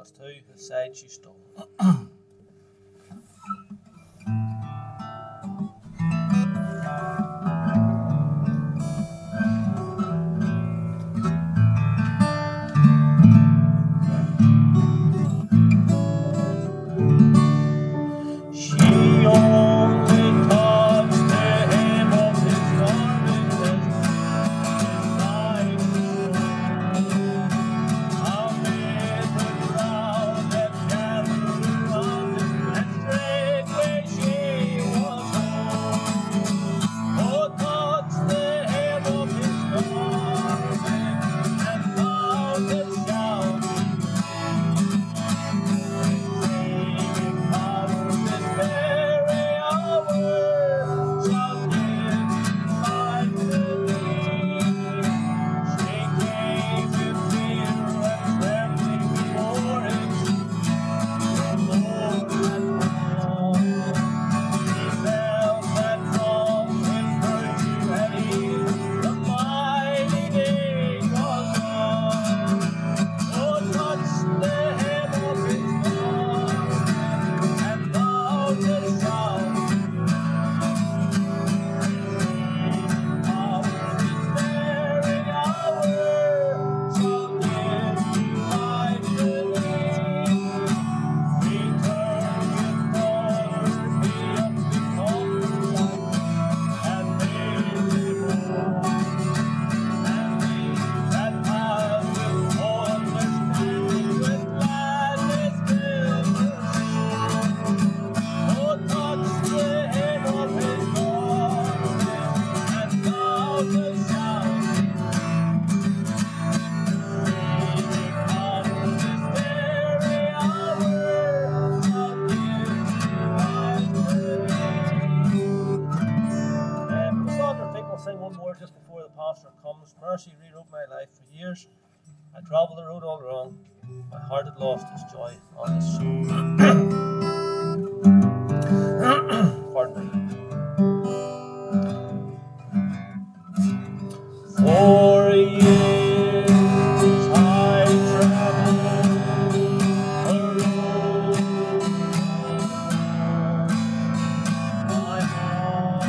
Acts 2, whose side she stole. Just before the pastor comes, Mercy rewrote my life for years. I travelled the road all wrong. My heart had lost its joy on this soul. Pardon me. 4 years I travelled the road. My heart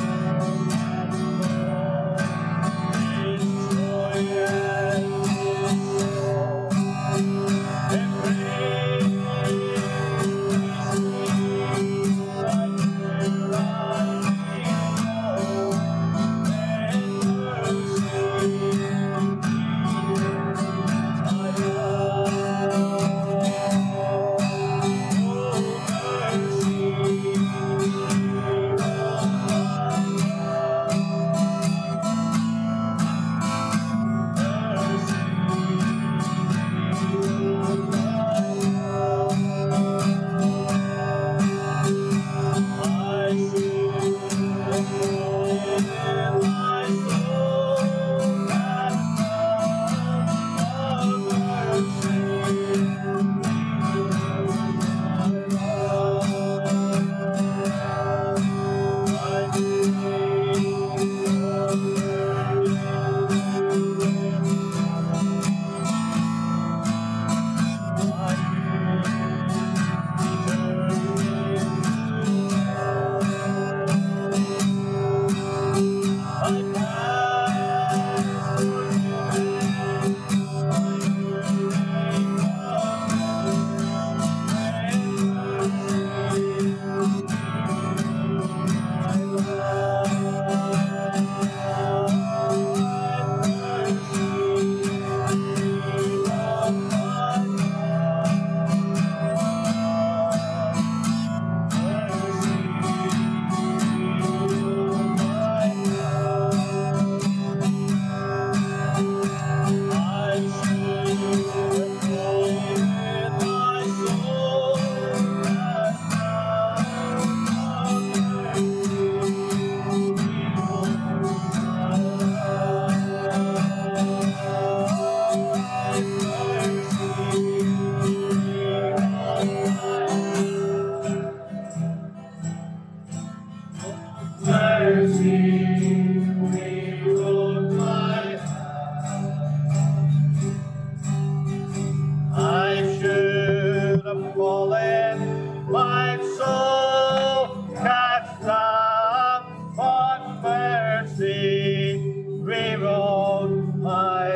my soul cast down, but mercy rewrote my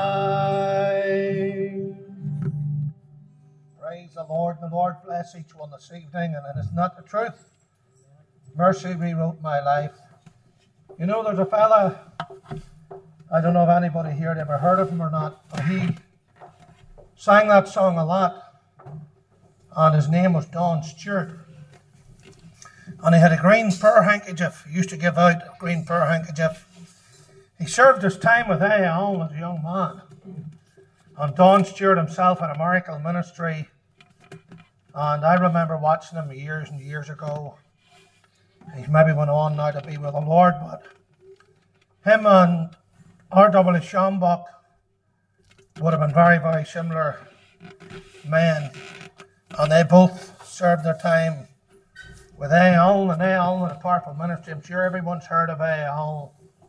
life. Praise the Lord. The Lord bless each one this evening, and it is not the truth. Mercy rewrote my life. You know, there's a fella, I don't know if anybody here had ever heard of him or not, but he sang that song a lot, and his name was Don Stewart. And he had a green fur handkerchief. He used to give out a green fur handkerchief. He served his time with A.I. as a young man. And Don Stewart himself had a miracle ministry, and I remember watching him years and years ago. He's maybe went on now to be with the Lord, but him and R.W. Schambach would have been very, very similar men, and they both served their time with A.I. and A.I. and a powerful ministry. I'm sure everyone's heard of A.I.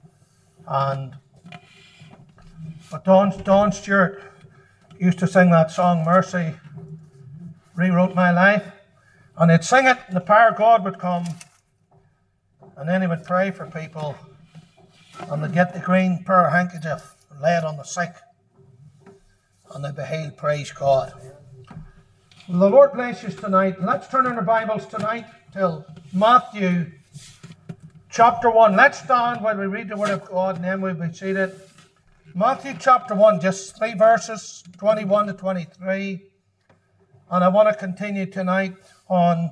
But Don Stewart used to sing that song, Mercy Rewrote My Life, and he'd sing it, and the power of God would come, and then he would pray for people, and they'd get the green fur handkerchief and lay it on the sick, and they'd be healed. Praise God. Well, the Lord bless you tonight. Let's turn in our Bibles tonight till Matthew chapter 1. Let's stand while we read the Word of God, and then we'll be seated. Matthew chapter 1, just 3 verses, 21 to 23. And I want to continue tonight on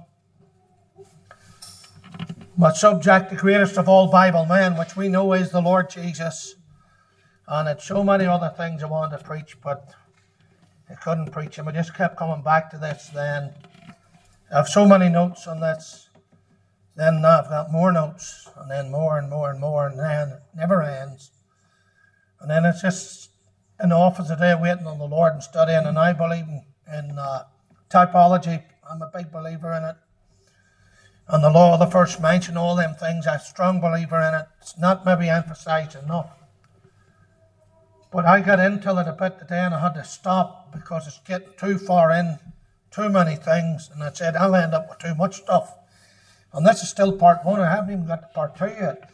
my subject, the greatest of all Bible men, which we know is the Lord Jesus. And it's so many other things I wanted to preach, but I couldn't preach them. I just kept coming back to this then. I have so many notes on this. Then I've got more notes, and then more and more and more, and then it never ends. And then it's just in the office today waiting on the Lord and studying. And I believe in typology. I'm a big believer in it. And the law of the first mention, all them things, I'm a strong believer in it. It's not maybe emphasized enough. But I got into it a bit today and I had to stop because it's getting too far in, too many things. And I said, I'll end up with too much stuff. And this is still part 1. I haven't even got to part 2 yet.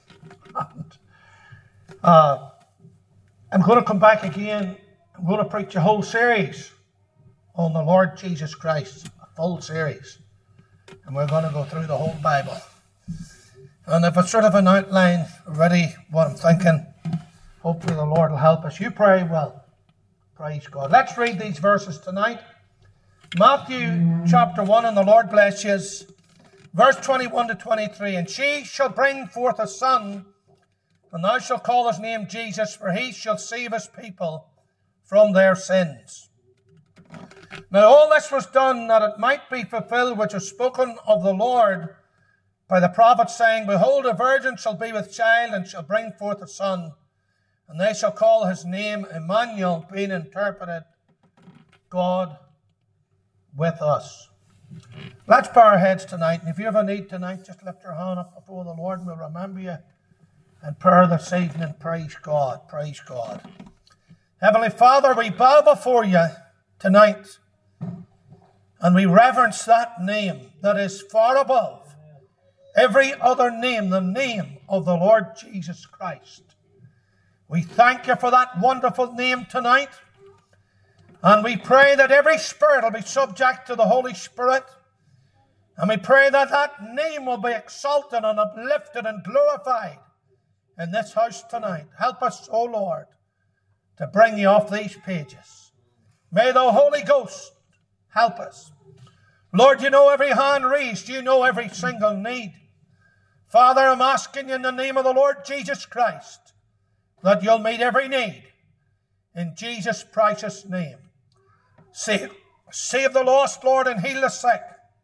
I'm going to come back again. I'm going to preach a whole series on the Lord Jesus Christ, a full series. And we're going to go through the whole Bible. And if it's sort of an outline already, what I'm thinking, hopefully the Lord will help us. You pray well. Praise God. Let's read these verses tonight. Matthew chapter 1, and the Lord bless you. Verse 21 to 23. And she shall bring forth a son, and thou shalt call his name Jesus, for he shall save his people from their sins. Now all this was done that it might be fulfilled which was spoken of the Lord by the prophet, saying, Behold, a virgin shall be with child, and shall bring forth a son, and they shall call his name Emmanuel, being interpreted, God with us. Let's bow our heads tonight, and if you have a need tonight, just lift your hand up before the Lord, and we'll remember you in prayer this evening. Praise God, praise God. Heavenly Father, we bow before you tonight, and we reverence that name that is far above every other name, the name of the Lord Jesus Christ. We thank you for that wonderful name tonight, and we pray that every spirit will be subject to the Holy Spirit, and we pray that that name will be exalted and uplifted and glorified in this house tonight. Help us, O Lord, to bring you off these pages. May the Holy Ghost help us. Lord, you know every hand raised. You know every single need. Father, I'm asking you in the name of the Lord Jesus Christ that you'll meet every need. In Jesus' precious name. Save the lost, Lord, and heal the sick.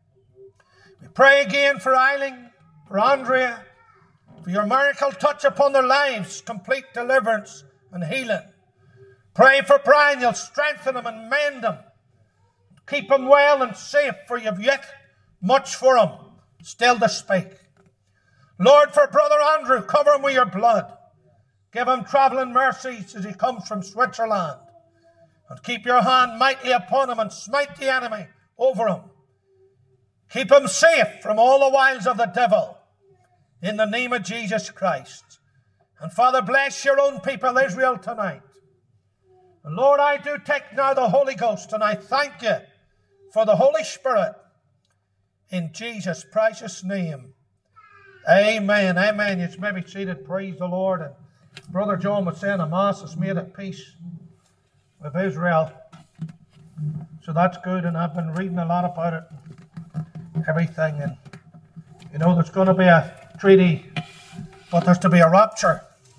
We pray again for Eileen, for Andrea, for your miracle touch upon their lives, complete deliverance and healing. Pray for Brian, you'll strengthen him and mend him. Keep him well and safe, for you've yet much for him still to speak. Lord, for Brother Andrew, cover him with your blood. Give him travelling mercies as he comes from Switzerland. And keep your hand mighty upon him and smite the enemy over him. Keep them safe from all the wiles of the devil. In the name of Jesus Christ. And Father, bless your own people, Israel, tonight. And Lord, I do take now the Holy Ghost, and I thank you for the Holy Spirit. In Jesus' precious name. Amen. Amen. You may be seated. Praise the Lord. And Brother John was saying a Mass is made at peace with Israel. So that's good. And I've been reading a lot about it. Everything. And you know, there's going to be a treaty, but there's to be a rapture.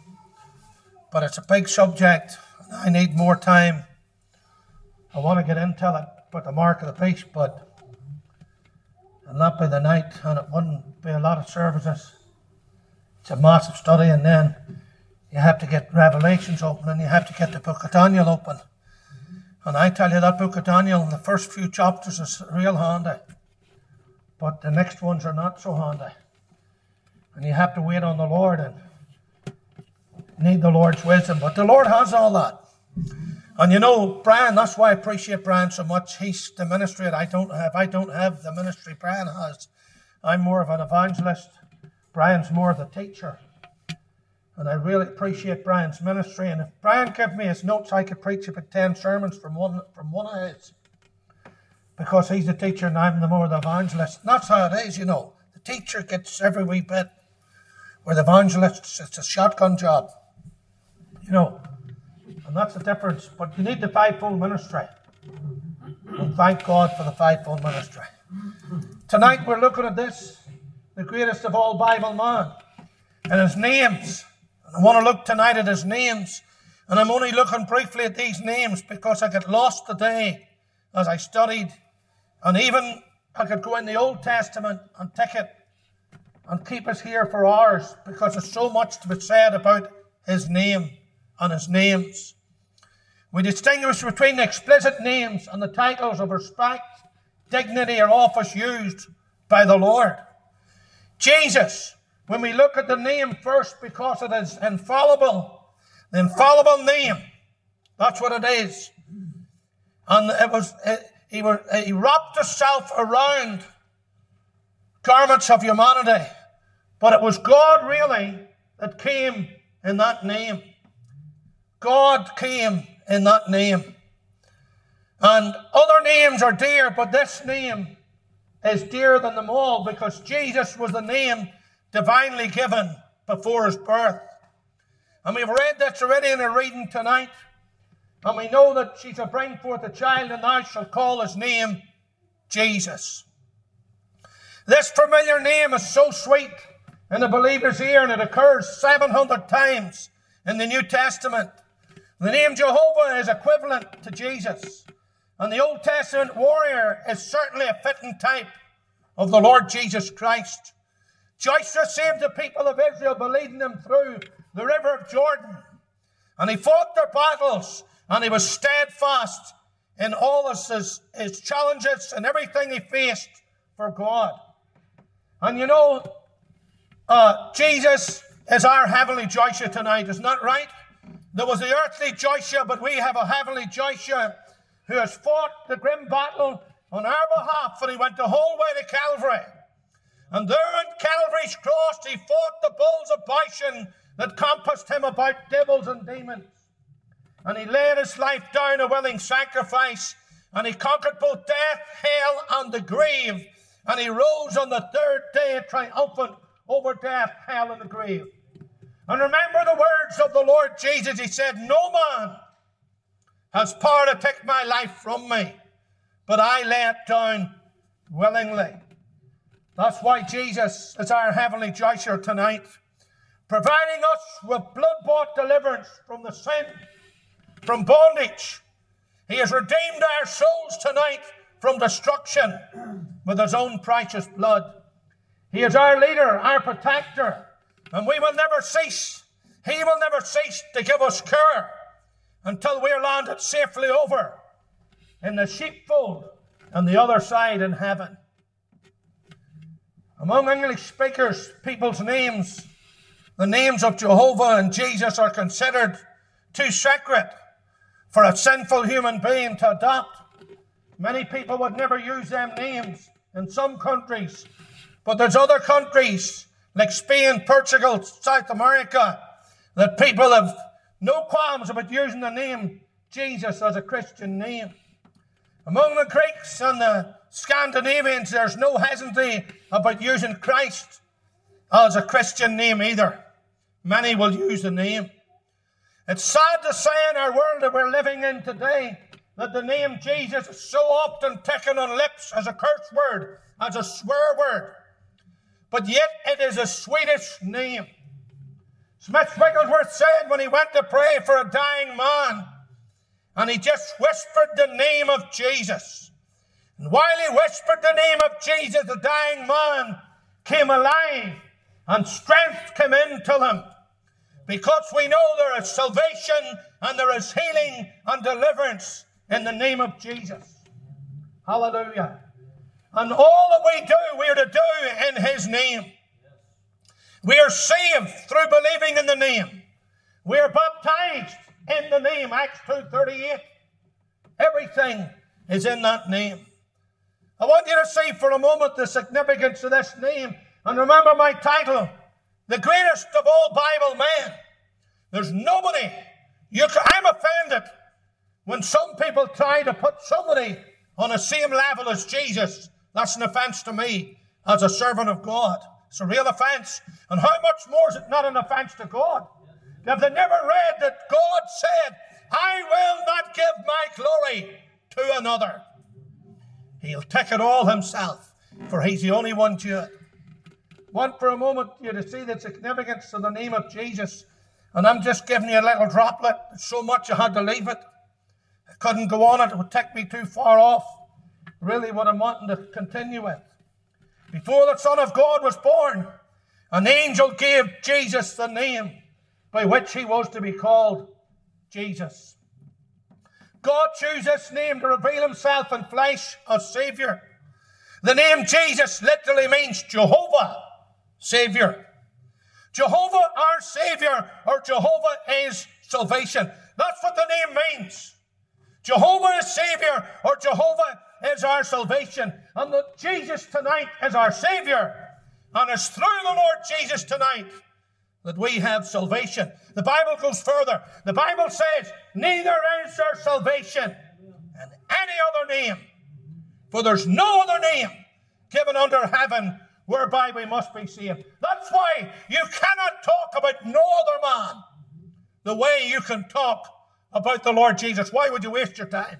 But it's a big subject. And I need more time. I want to get into it, but the mark of the beast, but it'll not be the night, and it wouldn't be a lot of services. It's a massive study, and then you have to get Revelations open, and you have to get the book of Daniel open. And I tell you, that book of Daniel, the first few chapters is real handy, but the next ones are not so handy. And you have to wait on the Lord and need the Lord's wisdom. But the Lord has all that. And you know, Brian, that's why I appreciate Brian so much. He's the ministry that I don't have. I don't have the ministry Brian has. I'm more of an evangelist. Brian's more of the teacher. And I really appreciate Brian's ministry. And if Brian gave me his notes, I could preach about 10 sermons from one of his. Because he's the teacher and I'm the more the evangelist. And that's how it is, you know. The teacher gets every wee bit. Where the evangelist, it's a shotgun job. You know. And that's the difference. But you need the fivefold ministry. And thank God for the fivefold ministry. Tonight we're looking at this, the greatest of all Bible man, and his names. And I want to look tonight at his names. And I'm only looking briefly at these names because I get lost today as I studied. And even I could go in the Old Testament and take it and keep us here for hours because there's so much to be said about his name and his names. We distinguish between the explicit names and the titles of respect, dignity, or office used by the Lord. Jesus, when we look at the name first because it is infallible, the infallible name, that's what it is. And he wrapped himself around garments of humanity, but it was God really that came in that name. God came in that name. And other names are dear, but this name is dearer than them all because Jesus was the name divinely given before his birth. And we've read this already in a reading tonight. And we know that she shall bring forth a child, and thou shalt call his name Jesus. This familiar name is so sweet in the believer's ear, and it occurs 700 times in the New Testament. The name Jehovah is equivalent to Jesus. And the Old Testament warrior is certainly a fitting type of the Lord Jesus Christ. Joshua saved the people of Israel by leading them through the river of Jordan. And he fought their battles, and he was steadfast in all his challenges and everything he faced for God. And you know, Jesus is our heavenly Joshua tonight, isn't that right? There was the earthly Joshua, but we have a heavenly Joshua who has fought the grim battle on our behalf, and he went the whole way to Calvary. And there on Calvary's cross, he fought the bulls of Bashan that compassed him about devils and demons. And he laid his life down a willing sacrifice, and he conquered both death, hell, and the grave. And he rose on the third day triumphant over death, hell, and the grave. And remember the words of the Lord Jesus. He said, no man has power to take my life from me, but I lay it down willingly. That's why Jesus is our heavenly Joshua tonight, providing us with blood-bought deliverance from the sin, from bondage. He has redeemed our souls tonight from destruction with his own precious blood. He is our leader, our protector, and we will never cease. He will never cease to give us care until we are landed safely over in the sheepfold on the other side in heaven. Among English speakers, people's names, the names of Jehovah and Jesus are considered too sacred for a sinful human being to adopt. Many people would never use them names in some countries. But there's other countries like Spain, Portugal, South America, that people have no qualms about using the name Jesus as a Christian name. Among the Greeks and the Scandinavians, there's no hesitancy about using Christ as a Christian name either. Many will use the name. It's sad to say in our world that we're living in today that the name Jesus is so often taken on lips as a curse word, as a swear word. But yet it is a Swedish name. Smith Wigglesworth said when he went to pray for a dying man, and he just whispered the name of Jesus. And while he whispered the name of Jesus, the dying man came alive and strength came into him. Because we know there is salvation and there is healing and deliverance in the name of Jesus. Hallelujah. And all that we do, we are to do in his name. We are saved through believing in the name. We are baptized in the name, Acts 2:38. Everything is in that name. I want you to see for a moment the significance of this name. And remember my title, the greatest of all Bible men. There's nobody. I'm offended when some people try to put somebody on the same level as Jesus. That's an offense to me as a servant of God. It's a real offense. And how much more is it not an offense to God? Have they never read that God said, I will not give my glory to another? He'll take it all himself, for he's the only one to it. Want for a moment you to see the significance of the name of Jesus. And I'm just giving you a little droplet. So much I had to leave it. I couldn't go on it. It would take me too far off. Really what I'm wanting to continue with. Before the Son of God was born, an angel gave Jesus the name by which he was to be called Jesus. God chose this name to reveal himself in flesh as Savior. The name Jesus literally means Jehovah, Savior. Jehovah, our Savior, or Jehovah is salvation. That's what the name means. Jehovah is Savior, or Jehovah is our salvation. And that Jesus tonight is our Savior. And it's through the Lord Jesus tonight that we have salvation. The Bible goes further. The Bible says, neither is there salvation in any other name. For there's no other name given under heaven whereby we must be saved. That's why you cannot talk about no other man the way you can talk about the Lord Jesus. Why would you waste your time?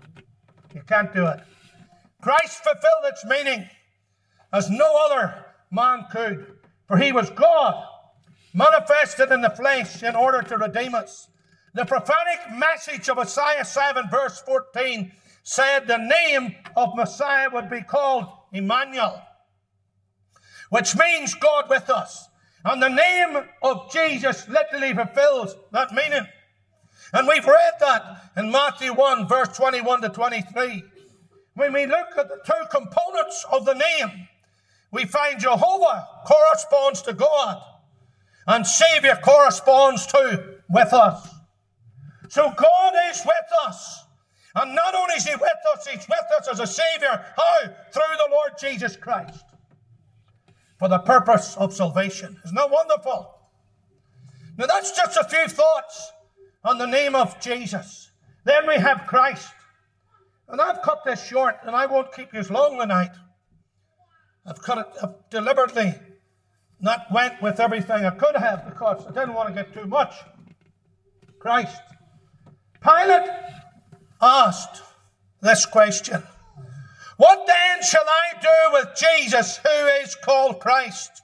You can't do it. Christ fulfilled its meaning as no other man could. For he was God, manifested in the flesh in order to redeem us. The prophetic message of Isaiah 7 verse 14 said the name of Messiah would be called Emmanuel, which means God with us. And the name of Jesus literally fulfills that meaning. And we've read that in Matthew 1 verse 21 to 23. When we look at the two components of the name, we find Jehovah corresponds to God and Savior corresponds to with us. So God is with us. And not only is he with us, he's with us as a Savior. How? Through the Lord Jesus Christ. For the purpose of salvation. Isn't that wonderful? Now that's just a few thoughts on the name of Jesus. Then we have Christ. And I've cut this short and I won't keep you long tonight. I've deliberately not went with everything I could have because I didn't want to get too much. Christ. Pilate asked this question. What then shall I do with Jesus who is called Christ?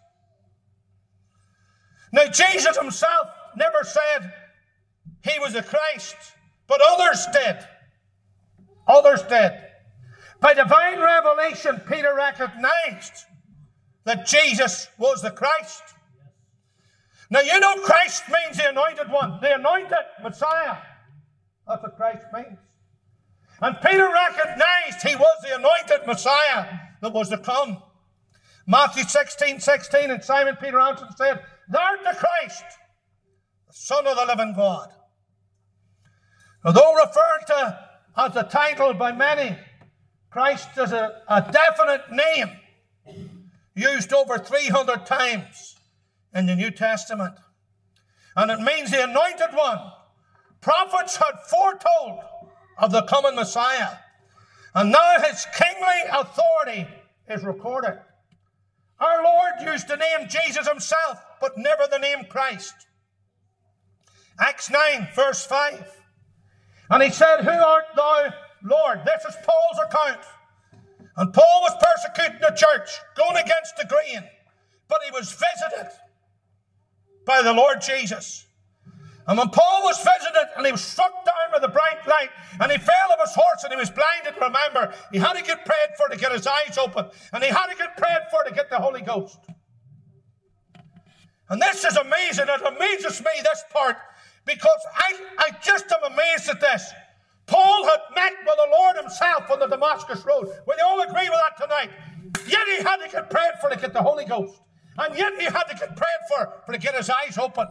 Now Jesus himself never said he was the Christ, but others did. Others did. By divine revelation, Peter recognized that Jesus was the Christ. Now you know Christ means the anointed one, the anointed Messiah. That's what Christ means. And Peter recognized he was the anointed Messiah that was to come. Matthew 16:16, and Simon Peter answered and said, Thou art the Christ, the Son of the living God. Although referred to as the title by many, Christ is a definite name used over 300 times in the New Testament. And it means the Anointed One. Prophets had foretold of the coming Messiah. And now his kingly authority is recorded. Our Lord used the name Jesus himself, but never the name Christ. Acts 9, verse 5. And he said, "Who art thou, Lord?" This is Paul's account. And Paul was persecuting the church, going against the grain. But he was visited by the Lord Jesus. And when Paul was visited and he was struck down with a bright light and he fell off his horse and he was blinded, remember, he had to get prayed for to get his eyes open. And he had to get prayed for to get the Holy Ghost. And this is amazing. It amazes me, this part, because I just am amazed at this. Paul had met with the Lord himself on the Damascus Road. Will you all agree with that tonight? Yet he had to get prayed for to get the Holy Ghost. And yet he had to get prayed for to get his eyes open.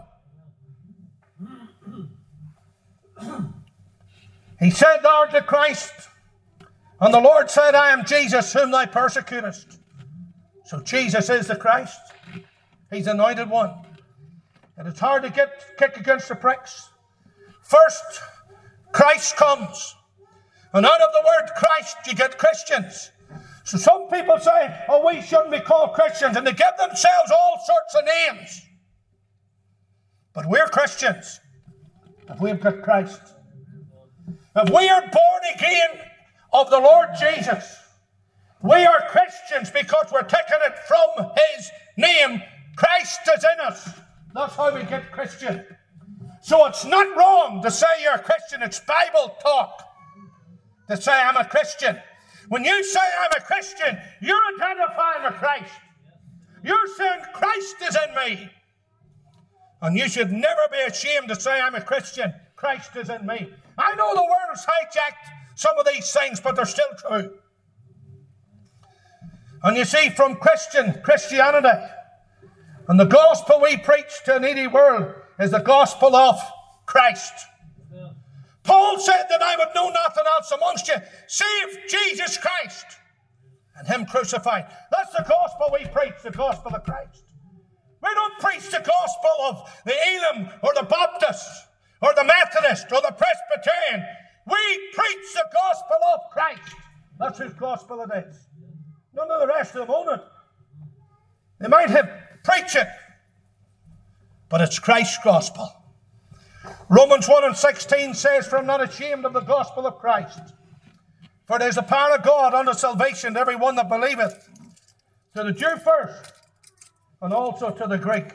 He said, "Thou art the Christ." And the Lord said, "I am Jesus whom thou persecutest." So Jesus is the Christ. He's the Anointed One. And it's hard to kick against the pricks. First, Christ comes. And out of the word Christ, you get Christians. So some people say, "Oh, we shouldn't be called Christians." And they give themselves all sorts of names. But we're Christians if we've got Christ. If we are born again of the Lord Jesus, we are Christians because we're taking it from his name. Christ is in us. That's how we get Christian. So it's not wrong to say you're a Christian. It's Bible talk to say I'm a Christian. When you say I'm a Christian, you're identifying with Christ. You're saying Christ is in me. And you should never be ashamed to say I'm a Christian. Christ is in me. I know the world's hijacked some of these things, but they're still true. And you see, from Christianity, and the gospel we preach to a needy world is the gospel of Christ. Yeah. Paul said that I would know nothing else amongst you save Jesus Christ and him crucified. That's the gospel we preach, the gospel of Christ. We don't preach the gospel of the Elim or the Baptist or the Methodist or the Presbyterian. We preach the gospel of Christ. That's whose gospel it is. None of the rest of them own it. They might have preach it, but it's Christ's gospel. Romans 1:16 says, "For I am not ashamed of the gospel of Christ, for it is the power of God unto salvation to every one that believeth, to the Jew first, and also to the Greek."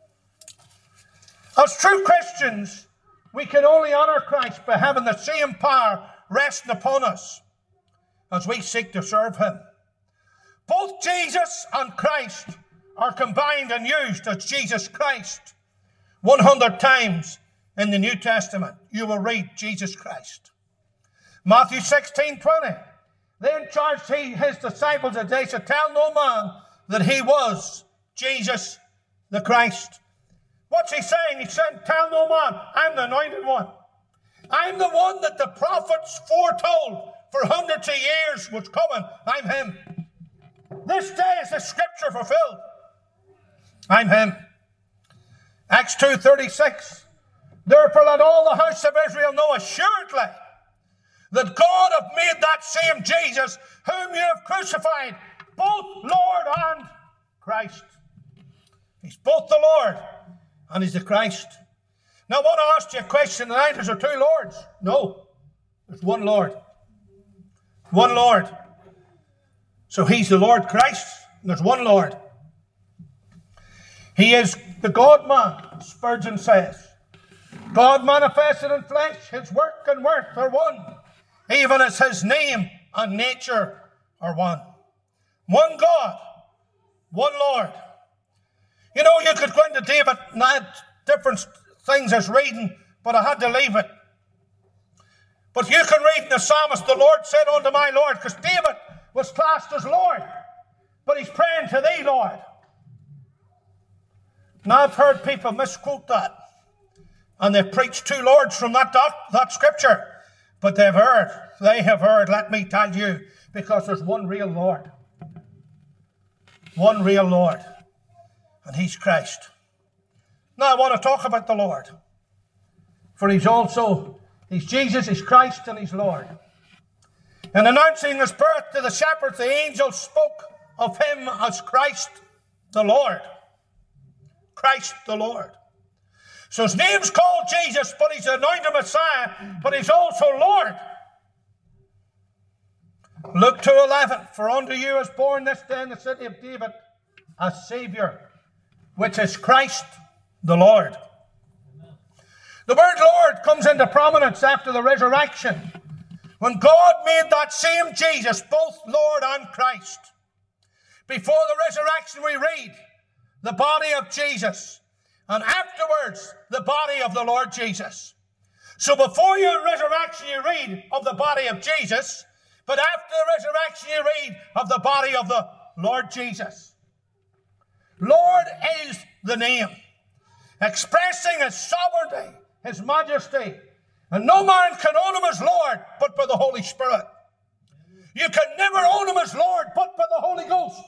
As true Christians, we can only honor Christ by having the same power resting upon us as we seek to serve him. Both Jesus and Christ are combined and used as Jesus Christ 100 times in the New Testament. You will read Jesus Christ. Matthew 16:20. Then charged he his disciples that they should tell no man that he was Jesus the Christ. What's he saying? He's saying, tell no man, I'm the Anointed One. I'm the one that the prophets foretold for hundreds of years was coming. I'm him. This day is the scripture fulfilled. I'm him. Acts 2:36. Therefore let all the house of Israel know assuredly that God hath made that same Jesus whom you have crucified, both Lord and Christ. He's both the Lord and he's the Christ. Now I want to ask you a question tonight. Is there two Lords? No. There's one Lord. One Lord. So he's the Lord Christ and there's one Lord. He is the God-man, Spurgeon says. God manifested in flesh, his work and worth are one, even as his name and nature are one. One God, one Lord. You know, you could go into David and add different things as reading, but I had to leave it. But you can read in the psalmist, the Lord said unto my Lord, because David was classed as Lord, but he's praying to thee, Lord. Now I've heard people misquote that. And they've preached two lords from that scripture. But they have heard, let me tell you, Because there's one real Lord. One real Lord. And he's Christ. Now I want to talk about the Lord. For he's Jesus, he's Christ, and he's Lord. In announcing his birth to the shepherds, the angel spoke of him as Christ the Lord. Christ the Lord. So his name's called Jesus, but he's anointed Messiah, but he's also Lord. Luke 2:11, for unto you is born this day in the city of David a Saviour, which is Christ the Lord. The word Lord comes into prominence after the resurrection, when God made that same Jesus both Lord and Christ. Before the resurrection we read the body of Jesus, and afterwards the body of the Lord Jesus. So before your resurrection you read of the body of Jesus, but after the resurrection you read of the body of the Lord Jesus. Lord is the name, expressing his sovereignty, his majesty. And no man can own him as Lord but by the Holy Spirit. You can never own him as Lord but by the Holy Ghost.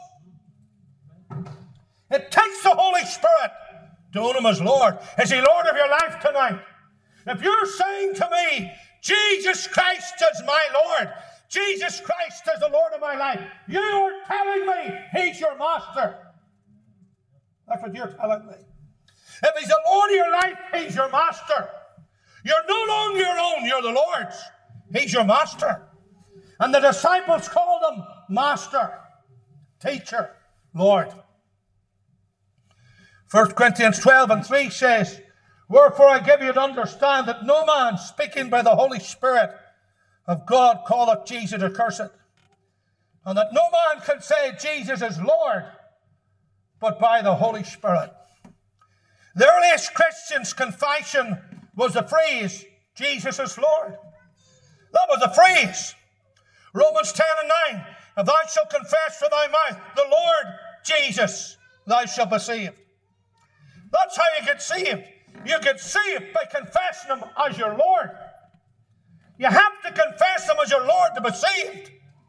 It takes the Holy Spirit to own him as Lord. Is he Lord of your life tonight? If you're saying to me, Jesus Christ is my Lord, Jesus Christ is the Lord of my life, you are telling me he's your master. That's what you're telling me. If he's the Lord of your life, he's your master. You're no longer your own, you're the Lord's. He's your master. And the disciples called him Master, Teacher, Lord. 1 Corinthians 12:3 says, wherefore I give you to understand that no man speaking by the Holy Spirit of God calleth Jesus accursed, and that no man can say Jesus is Lord but by the Holy Spirit. The earliest Christians' confession was the phrase, Jesus is Lord. That was the phrase. Romans 10:9, if thou shalt confess with thy mouth the Lord Jesus, thou shalt be saved. That's how you get saved. You get saved by confessing him as your Lord. You have to confess him as your Lord to be saved.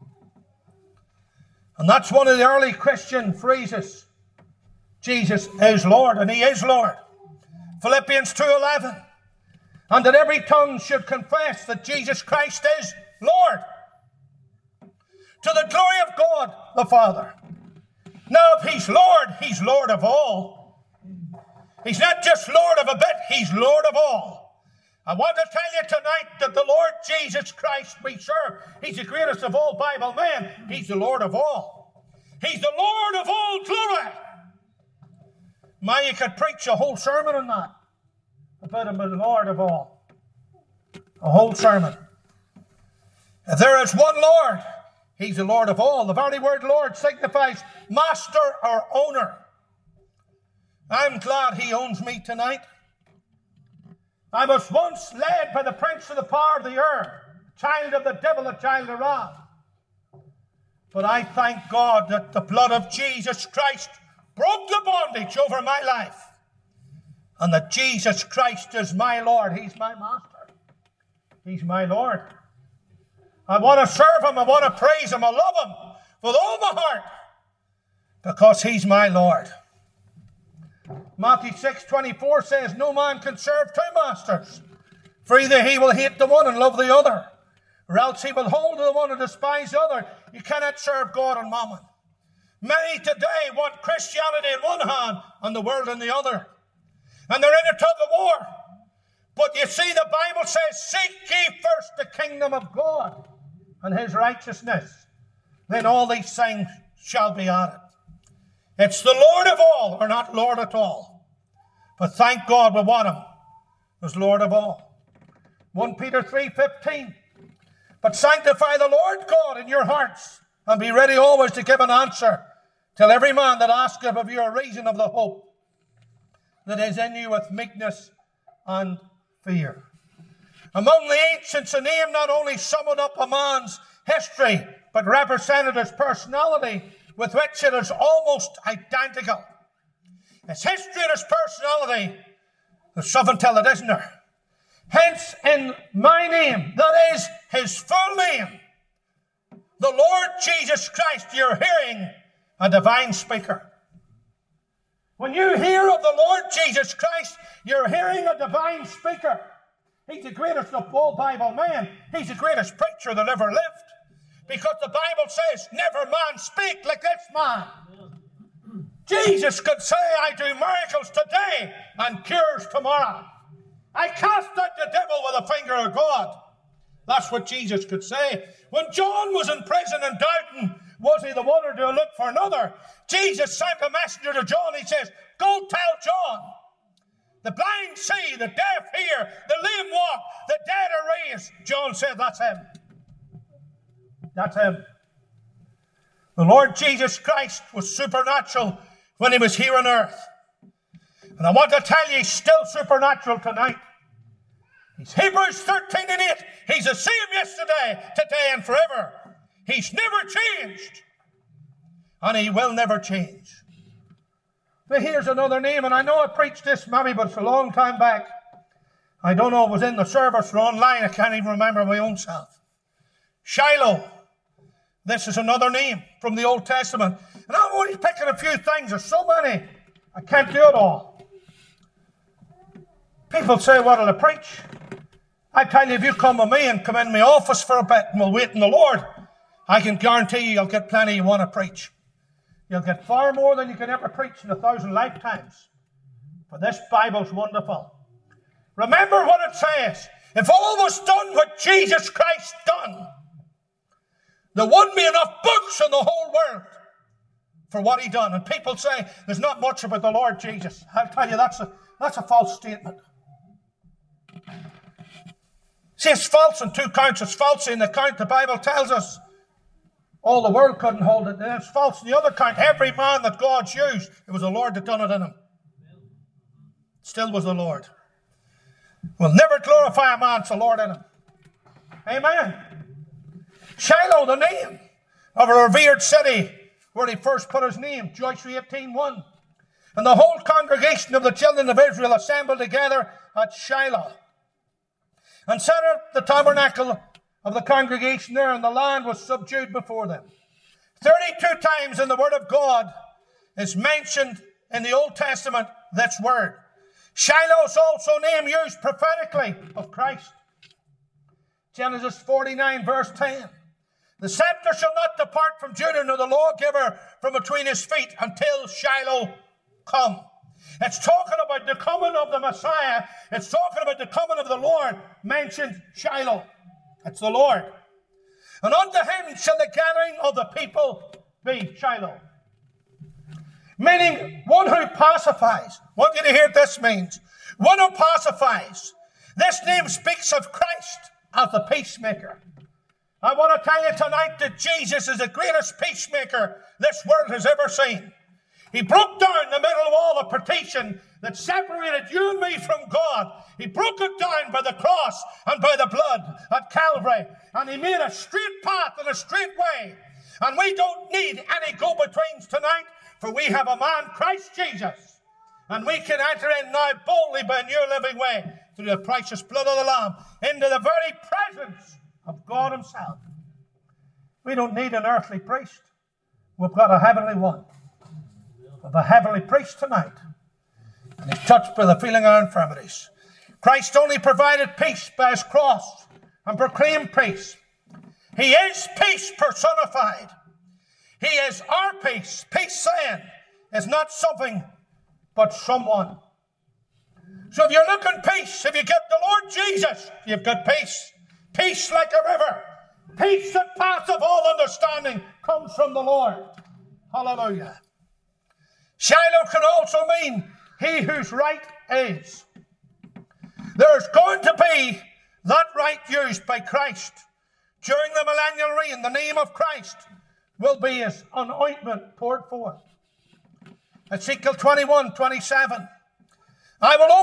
And that's one of the early Christian phrases. Jesus is Lord, and he is Lord. Philippians 2:11, and that every tongue should confess that Jesus Christ is Lord, to the glory of God the Father. Now, if he's Lord of all. He's not just Lord of a bit, he's Lord of all. I want to tell you tonight that the Lord Jesus Christ we serve, he's the greatest of all Bible men. He's the Lord of all. He's the Lord of all glory. Man, you could preach a whole sermon on that, about him, the Lord of all. A whole sermon. If there is one Lord, he's the Lord of all. The very word Lord signifies master or owner. I'm glad he owns me tonight. I was once led by the prince of the power of the air, child of the devil, a child of wrath. But I thank God that the blood of Jesus Christ broke the bondage over my life, and that Jesus Christ is my Lord. He's my master. He's my Lord. I want to serve him. I want to praise him. I love him with all my heart because he's my Lord. Matthew 6:24 says, no man can serve two masters, for either he will hate the one and love the other, or else he will hold to the one and despise the other. You cannot serve God and mammon. Many today want Christianity in one hand and the world in the other. And they're in a tug of war. But you see, the Bible says, seek ye first the kingdom of God and his righteousness. Then all these things shall be added. It's the Lord of all, or not Lord at all. But thank God we want him as Lord of all. 1 Peter 3:15. But sanctify the Lord God in your hearts, and be ready always to give an answer, till every man that asketh of you a reason of the hope that is in you with meekness and fear. Among the ancients, a name not only summed up a man's history, but represented his personality, with which it is almost identical. His history and his personality is something till it isn't there. Hence, in my name, that is his full name, the Lord Jesus Christ, you're hearing a divine speaker. When you hear of the Lord Jesus Christ, you're hearing a divine speaker. He's the greatest of all Bible men. He's the greatest preacher that ever lived. Because the Bible says, never man speak like this man. Jesus could say, I do miracles today and cures tomorrow. I cast out the devil with the finger of God. That's what Jesus could say. When John was in prison and doubting, was he the one or do I look for another? Jesus sent a messenger to John. He says, go tell John. The blind see, the deaf hear, the lame walk, the dead are raised. John said, that's him. That's him. The Lord Jesus Christ was supernatural when he was here on earth. And I want to tell you, he's still supernatural tonight. He's Hebrews 13:8. He's the same yesterday, today, and forever. He's never changed. And he will never change. But here's another name, and I know I preached this, maybe, but it's a long time back. I don't know if it was in the service or online. I can't even remember my own self. Shiloh. This is another name from the Old Testament. And I'm only picking a few things. There's so many. I can't do it all. People say, what'll I preach? I tell you, if you come with me and come in my office for a bit and we'll wait on the Lord, I can guarantee you'll get plenty you want to preach. You'll get far more than you can ever preach in 1,000 lifetimes. For this Bible's wonderful. Remember what it says. If all was done what Jesus Christ done, there wouldn't be enough books in the whole world for what he done. And people say there's not much about the Lord Jesus. I'll tell you, that's a false statement. See, it's false on two counts. It's false in the count the Bible tells us all the world couldn't hold it. And it's false in the other count. Every man that God's used, it was the Lord that done it in him. Still was the Lord. We'll never glorify a man, it's the Lord in him. Amen. Shiloh, the name of a revered city where he first put his name, Joshua 18:1. And the whole congregation of the children of Israel assembled together at Shiloh and set up the tabernacle of the congregation there, and the land was subdued before them. 32 times in the Word of God is mentioned in the Old Testament this word. Shiloh is also a name used prophetically of Christ. Genesis 49 verse 10. The scepter shall not depart from Judah, nor the lawgiver from between his feet, until Shiloh come. It's talking about the coming of the Messiah. It's talking about the coming of the Lord. Mentioned Shiloh. It's the Lord. And unto him shall the gathering of the people be, Shiloh. Meaning one who pacifies. I want you to hear what this means. One who pacifies. This name speaks of Christ as the peacemaker. I want to tell you tonight that Jesus is the greatest peacemaker this world has ever seen. He broke down the middle wall of partition that separated you and me from God. He broke it down by the cross and by the blood at Calvary. And he made a straight path and a straight way. And we don't need any go-betweens tonight, for we have a man, Christ Jesus. And we can enter in now boldly by a new living way through the precious blood of the Lamb into the very presence of God himself. We don't need an earthly priest. We've got a heavenly one. Of a heavenly priest tonight. And he's touched by the feeling of infirmities. Christ only provided peace by his cross and proclaimed peace. He is peace personified. He is our peace. Peace then is not something but someone. So if you're looking peace, if you get the Lord Jesus, you've got peace. Peace like a river. Peace that passeth all understanding comes from the Lord. Hallelujah. Shiloh can also mean he whose right is. There's going to be that right used by Christ. During the millennial reign, the name of Christ will be as an ointment poured forth. Ezekiel 21:27. I will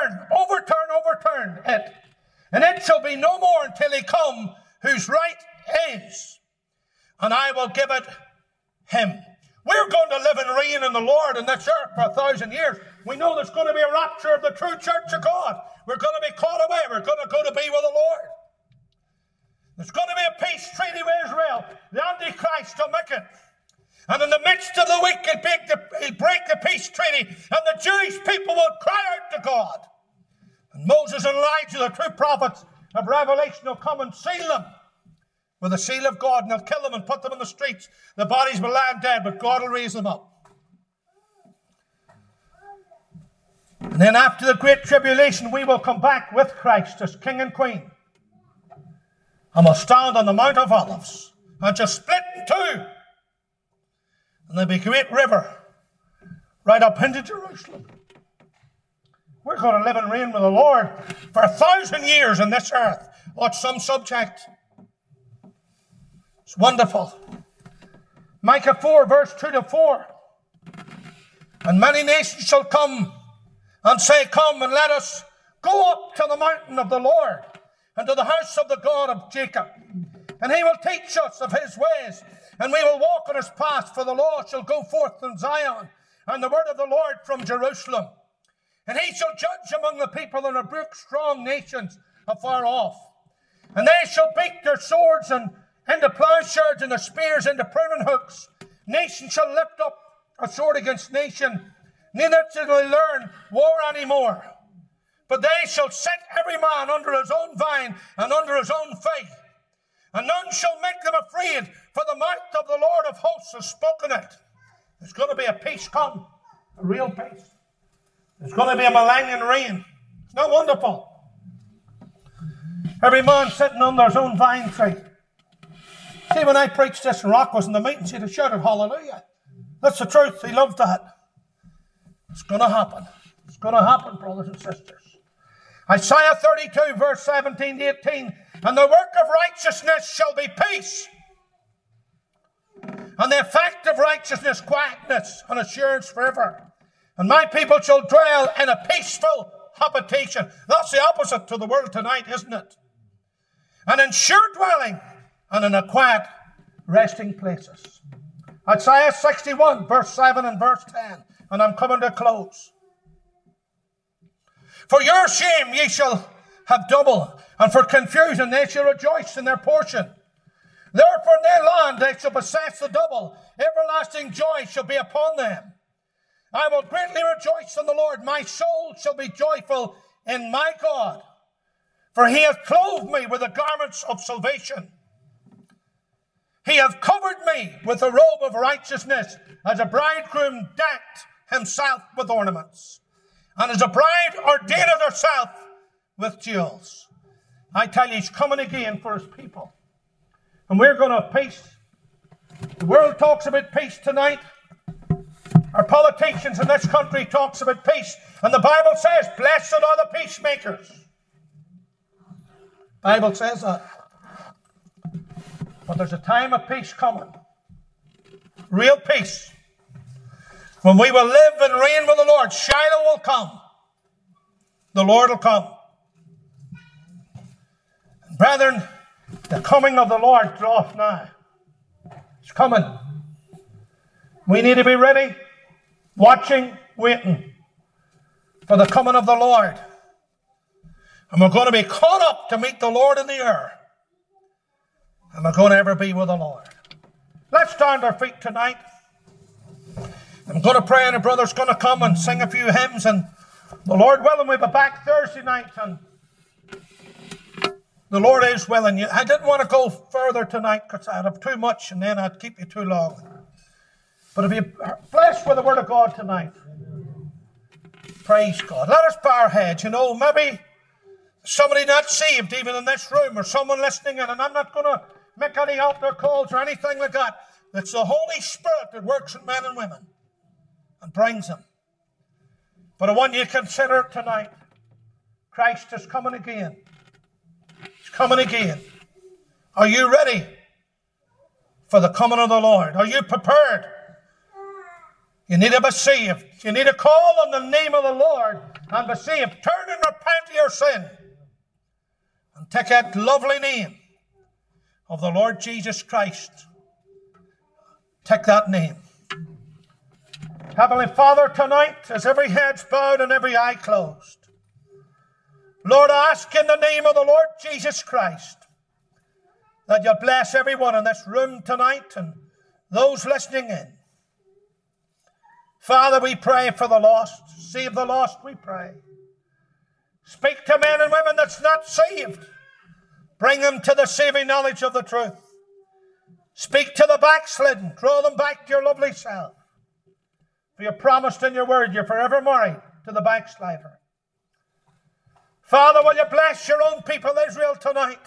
overturn it, and it shall be no more until he come whose right is, and I will give it him. We're going to live and reign in the Lord in this earth for 1,000 years. We know there's going to be a rapture of the true church of God. We're going to be caught away. We're going to go to be with the Lord. There's going to be a peace treaty with Israel. The Antichrist will make it. And in the midst of the week, he'll break the peace treaty, and the Jewish people will cry out to God. And Moses and Elijah, the true prophets of Revelation, will come and seal them with the seal of God, and they'll kill them and put them in the streets. The bodies will lie dead, but God will raise them up. And then after the great tribulation, we will come back with Christ as King and Queen. And we'll stand on the Mount of Olives and just split in two. And there'll be a great river right up into Jerusalem. We're going to live and reign with the Lord for 1,000 years on this earth. What's some subject? It's wonderful. Micah 4, verse 2-4. And many nations shall come and say, come and let us go up to the mountain of the Lord and to the house of the God of Jacob. And he will teach us of his ways, and we will walk in his paths, for the law shall go forth from Zion, and the word of the Lord from Jerusalem. And he shall judge among the people and rebuke strong nations afar off. And they shall beat their swords into plowshares and their spears into pruning hooks. Nation shall lift up a sword against nation, neither shall they learn war any more. But they shall set every man under his own vine and under his own fig. And none shall make them afraid, for the mouth of the Lord of hosts has spoken it. There's going to be a peace come, a real peace. There's going to be a millennium reign. It's not wonderful. Every man sitting under his own vine tree. See, when I preached this and Rock was in the meeting, he'd have shouted hallelujah. That's the truth. He loved that. It's going to happen. It's going to happen, brothers and sisters. Isaiah 32, verse 17-18. And the work of righteousness shall be peace. And the effect of righteousness, quietness and assurance forever. And my people shall dwell in a peaceful habitation. That's the opposite to the world tonight, isn't it? And in sure dwelling and in a quiet resting places. Isaiah 61, verse 7 and verse 10. And I'm coming to close. For your shame ye shall have double, and for confusion they shall rejoice in their portion. Therefore in their land they shall possess the double. Everlasting joy shall be upon them. I will greatly rejoice in the Lord. My soul shall be joyful in my God. For he hath clothed me with the garments of salvation. He hath covered me with a robe of righteousness, as a bridegroom decked himself with ornaments, and as a bride ordaineth herself with jewels. I tell you, he's coming again for his people. And we're going to have peace. The world talks about peace tonight. Our politicians in this country talks about peace. And the Bible says, blessed are the peacemakers. The Bible says that. But there's a time of peace coming. Real peace. When we will live and reign with the Lord. Shiloh will come. The Lord will come. And brethren, the coming of the Lord draweth nigh. It's coming. We need to be ready, watching, waiting for the coming of the Lord. And we're going to be caught up to meet the Lord in the air. And we're going to ever be with the Lord. Let's stand our feet tonight. I'm going to pray, and a brother's going to come and sing a few hymns, and the Lord willing, we'll be back Thursday night, and the Lord is willing. I didn't want to go further tonight because I'd have too much, and then I'd keep you too long. But if you're blessed with the Word of God tonight, praise God. Let us bow our heads. You know, maybe somebody not saved even in this room, or someone listening in, and I'm not going to make any altar calls or anything like that. It's the Holy Spirit that works in men and women and brings them. But I want you to consider it tonight. Christ is coming again. He's coming again. Are you ready for the coming of the Lord? Are you prepared? You need to be saved. You need to call on the name of the Lord and be saved. Turn and repent of your sin. And take that lovely name of the Lord Jesus Christ. Take that name. Heavenly Father, tonight, as every head's bowed and every eye closed, Lord, I ask in the name of the Lord Jesus Christ that you'll bless everyone in this room tonight and those listening in. Father, we pray for the lost. Save the lost, we pray. Speak to men and women that's not saved. Bring them to the saving knowledge of the truth. Speak to the backslidden. Draw them back to your lovely self. For you promised in your word you're forever married to the backslider. Father, will you bless your own people Israel tonight?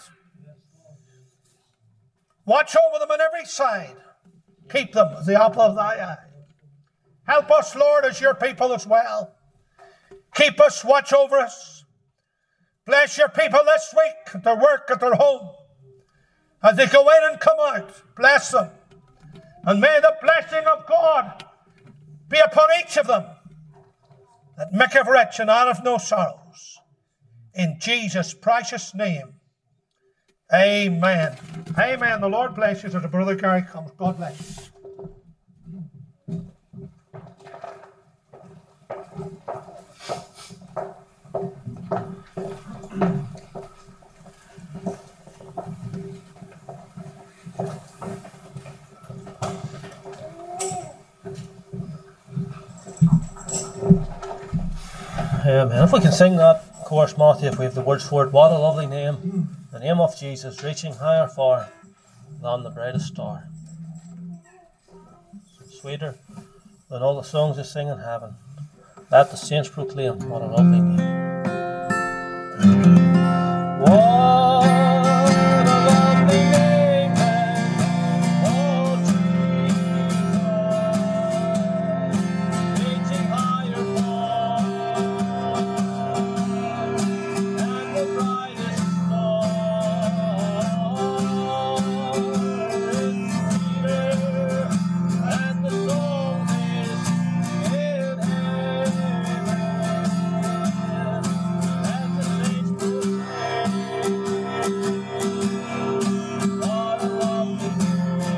Watch over them on every side. Keep them as the apple of thy eye. Help us, Lord, as your people as well. Keep us, watch over us. Bless your people this week at their work, at their home. As they go in and come out, bless them. And may the blessing of God be upon each of them, that maketh rich and addeth no sorrows. In Jesus' precious name. Amen. Amen. The Lord bless you as the Brother Gary comes. God bless you. If we can sing that chorus, Matthew, if we have the words for it. What a lovely name, the name of Jesus, reaching higher far than the brightest star. Sweeter than all the songs they sing in heaven. Let the saints proclaim, what a lovely name. What a lovely name, oh Jesus, reaching higher far than the brightest star. It's sweeter than the songs in heaven. Let the saints proclaim, what a lovely name.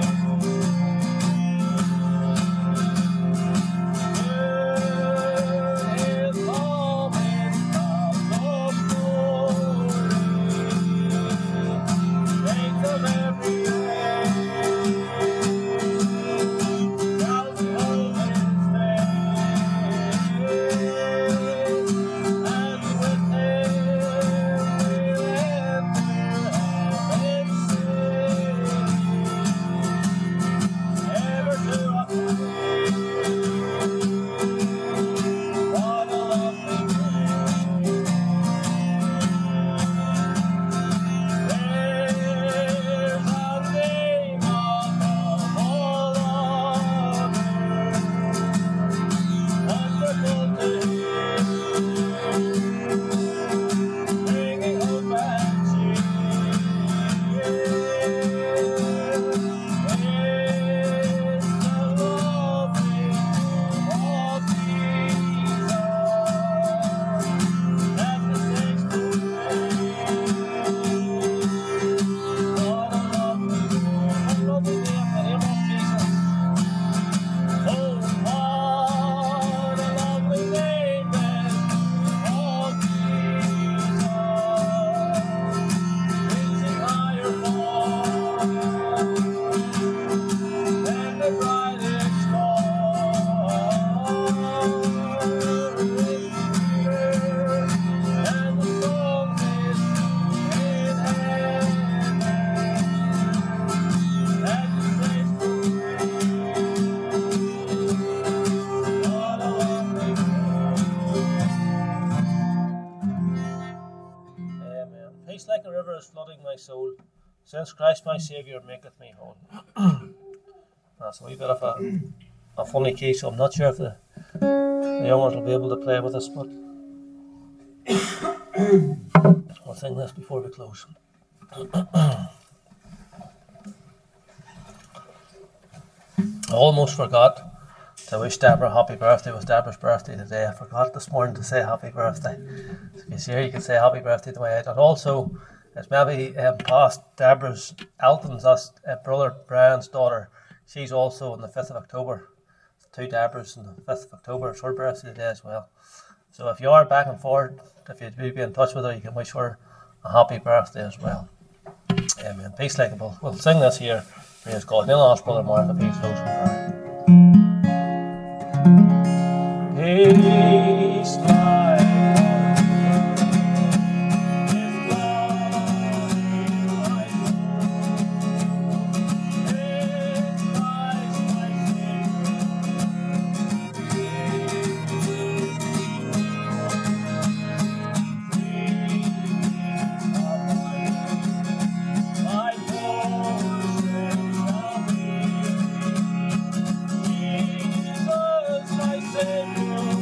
His home is clouds of glory, shades of every age, shall behold his face, and with him we'll enter heaven's city, ever to obtain. What a lovely name. There's a name above all others, wonderful to hear, bringing hope and cheer. It's the lovely name of Jesus. Let the saints proclaim, what a lovely name. What a lovely name, the name of Jesus. Oh, what a lovely name, the name of Jesus, reaching higher far than the brightest star. It's sweeter than the songs in heaven. Let the saints proclaim, what a lovely name. Amen. Peace like a river is flooding my soul, since Christ my Saviour maketh me whole. That's a wee bit of a funny key, so I'm not sure if the young ones will be able to play with us, but I'll sing this before we close. I almost forgot to wish Deborah a happy birthday. It was Deborah's birthday today. I forgot this morning to say happy birthday. So if you're here, you can say happy birthday to my head. And also, it's maybe past Deborah's Elton's brother Brian's daughter. She's also on the 5th of October. Two Deborahs on the 5th of October. It's her birthday today as well. So if you are back and forth, if you'd be in touch with her, you can wish her a happy birthday as well. Amen. Peace, like we'll sing this here. Praise God. Then I'll ask Brother Mark if he's close in prayer. Peace, like my Savior.